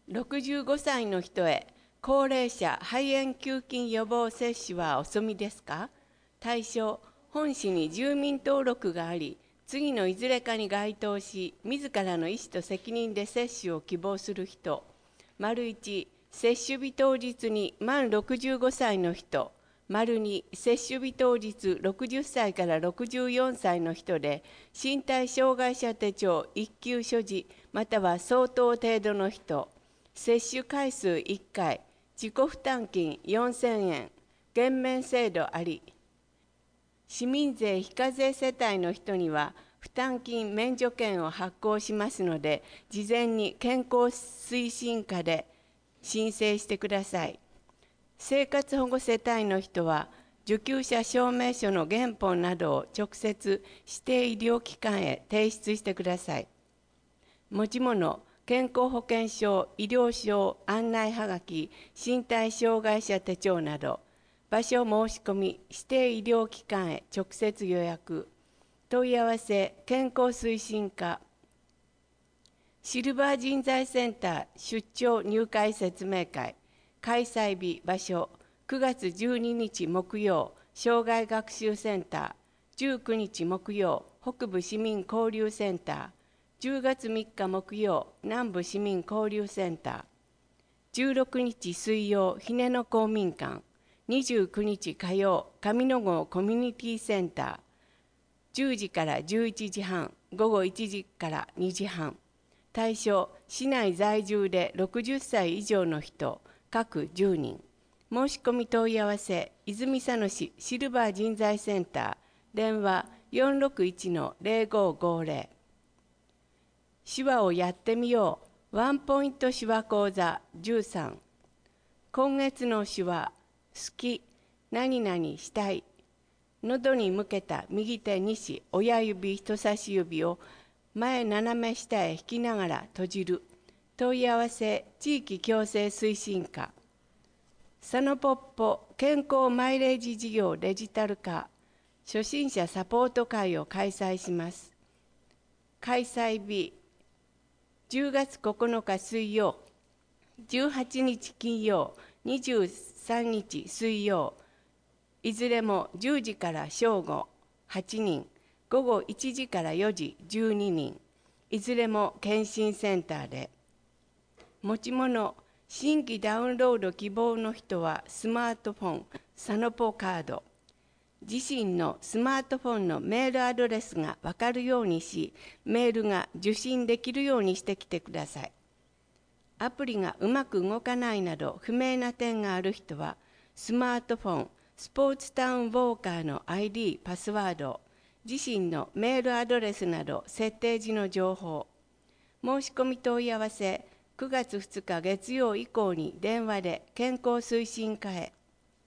65歳の人へ高齢者肺炎球菌予防接種はお済みですか？対象、本市に住民登録があり、次のいずれかに該当し、自らの意思と責任で接種を希望する人。1、接種日当日に満65歳の人。2、接種日当日60歳から64歳の人で、身体障害者手帳1級所持、または相当程度の人。接種回数1回、自己負担金4000円、減免制度あり。市民税非課税世帯の人には負担金免除券を発行しますので、事前に健康推進課で申請してください。生活保護世帯の人は、受給者証明書の原本などを直接指定医療機関へ提出してください。持ち物、健康保険証、医療証、案内はがき、身体障害者手帳など、場所申し込み、指定医療機関へ直接予約。問い合わせ、健康推進課。シルバー人材センター出張入会説明会。開催日、場所、9月12日木曜、障害学習センター。19日木曜、北部市民交流センター。10月3日木曜、南部市民交流センター。16日水曜、ひねの公民館。29日火曜、上野郷コミュニティセンター。10時から11時半、午後1時から2時半。対象、市内在住で60歳以上の人、各10人。申し込み問い合わせ、泉佐野市シルバー人材センター。電話 461-0550。手話をやってみよう。ワンポイント手話講座13。今月の手話、好き、何々したい。喉に向けた右手2指、親指、人差し指を前斜め下へ引きながら閉じる。問い合わせ、地域共生推進課。サノポッポ健康マイレージ事業デジタル化。初心者サポート会を開催します。開催日、10月9日水曜、18日金曜、23日水曜、いずれも10時から正午8人、午後1時から4時12人、いずれも検診センターで。持ち物、新規ダウンロード希望の人はスマートフォン、サノポカード。自身のスマートフォンのメールアドレスがわかるようにし、メールが受信できるようにしてきてください。アプリがうまく動かないなど不明な点がある人は、スマートフォン、スポーツタウンウォーカーの ID、パスワード、自身のメールアドレスなど設定時の情報、申し込み問い合わせ、9月2日月曜以降に電話で健康推進課へ。